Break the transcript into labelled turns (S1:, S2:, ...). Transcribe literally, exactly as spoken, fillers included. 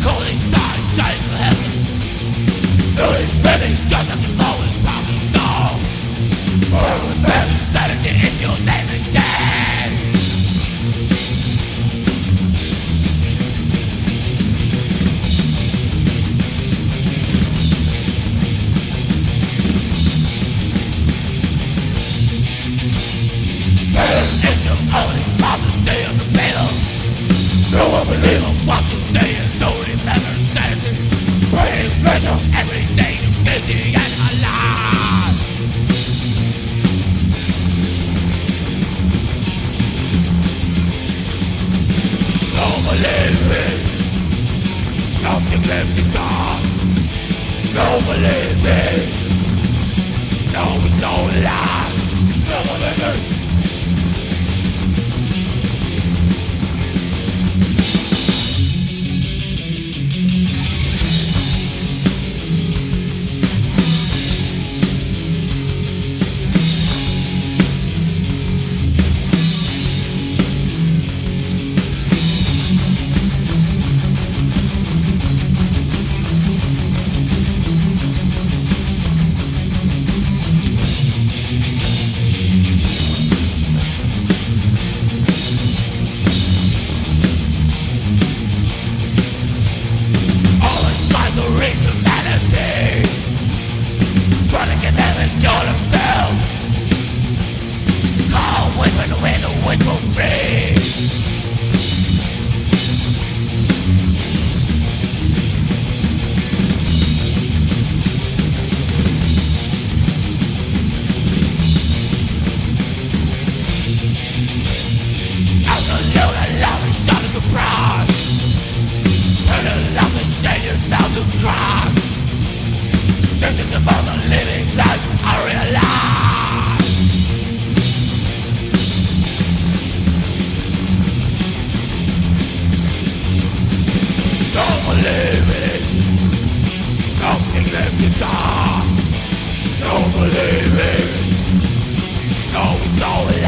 S1: Calling signs shining from heaven. Feeling feelings just like you're falling from the snow. Feeling feelings sanity is your name again. Feeling is your only problem, stay on the battle. No one believe in what you say and don't remember sanity. Breathing special every day you busy and alive. No believing, nothing left to God. No believing, no we don't lie. No believing. Humanity, trying to get them into themselves. Call whisper the wind, the wind will free. Out alone, alone, it's all a surprise. Turn it up and say you're down to cry. Thinking about the living life I realize. Don't believe it. Nothing left to die. Don't believe it. No, it's all